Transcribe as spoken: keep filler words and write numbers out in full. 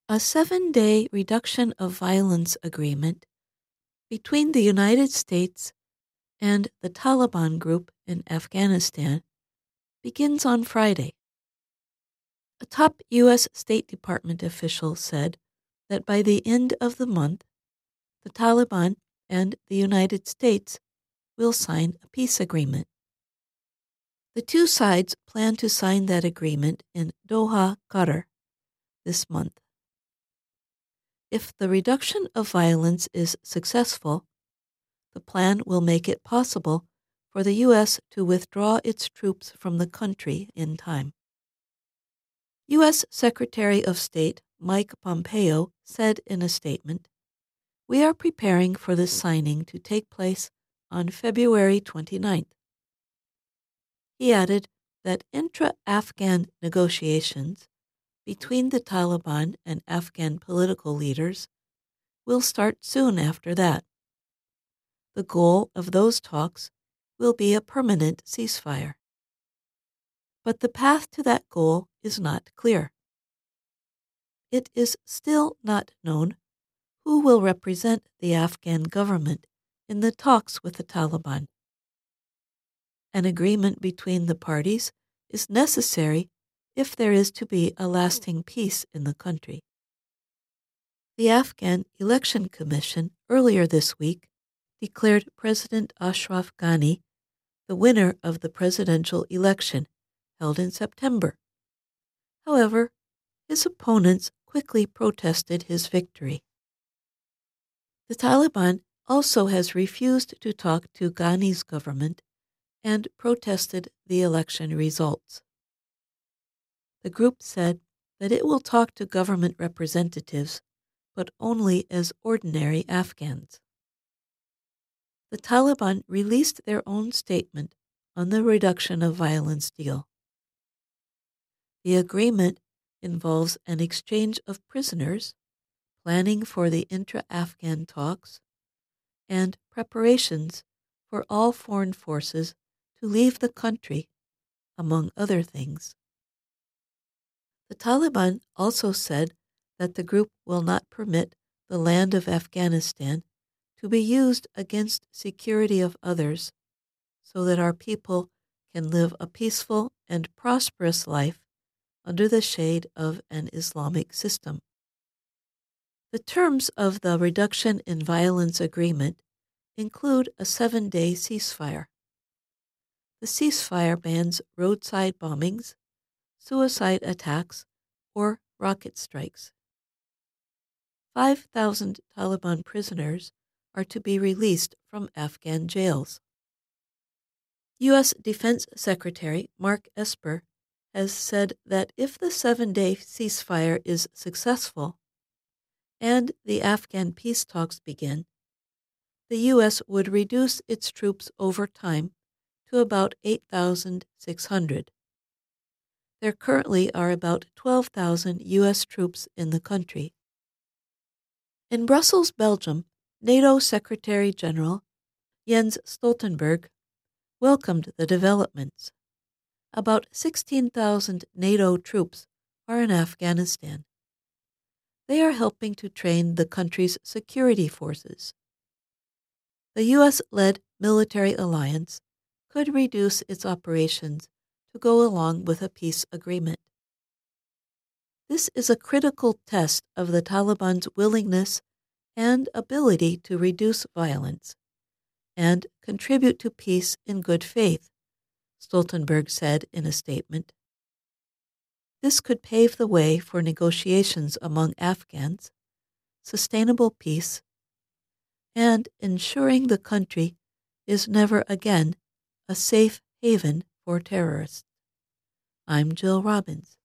A seven-day reduction of violence agreement between the United States and the Taliban group in Afghanistan begins on Friday. A top U S State Department official said that by the end of the month, the Taliban and the United States will sign a peace agreement. The two sides plan to sign that agreement in Doha, Qatar, this month. If the reduction of violence is successful, the plan will make it possible for the U S to withdraw its troops from the country in time. U S Secretary of State Mike Pompeo said in a statement, "We are preparing for this signing to take place on February twenty-ninth. He added that intra-Afghan negotiations between the Taliban and Afghan political leaders will start soon after that. The goal of those talks will be a permanent ceasefire. But the path to that goal is not clear. It is still not known who will represent the Afghan government in the talks with the Taliban. An agreement between the parties is necessary if there is to be a lasting peace in the country." The Afghan Election Commission earlier this week declared President Ashraf Ghani the winner of the presidential election held in September. However, his opponents quickly protested his victory. The Taliban also has refused to talk to Ghani's government and protested the election results. The group said that it will talk to government representatives, but only as ordinary Afghans. The Taliban released their own statement on the reduction of violence deal. The agreement involves an exchange of prisoners, planning for the intra-Afghan talks, and preparations for all foreign forces to leave the country, among other things. The Taliban also said that the group will not permit the land of Afghanistan to be used against security of others, so that our people can live a peaceful and prosperous life under the shade of an Islamic system. The terms of the reduction in violence agreement include a seven-day ceasefire. The ceasefire bans roadside bombings, suicide attacks, or rocket strikes. five thousand Taliban prisoners are to be released from Afghan jails. U S Defense Secretary Mark Esper has said that if the seven-day ceasefire is successful and the Afghan peace talks begin, the U S would reduce its troops over time to about eight thousand six hundred. There currently are about twelve thousand U S troops in the country. In Brussels, Belgium, NATO Secretary General Jens Stoltenberg welcomed the developments. About sixteen thousand NATO troops are in Afghanistan. They are helping to train the country's security forces. The U S-led military alliance could reduce its operations to go along with a peace agreement. This is a critical test of the Taliban's willingness and ability to reduce violence and contribute to peace in good faith, Stoltenberg said in a statement. This could pave the way for negotiations among Afghans, sustainable peace, and ensuring the country is never again a safe haven for terrorists. I'm Jill Robbins.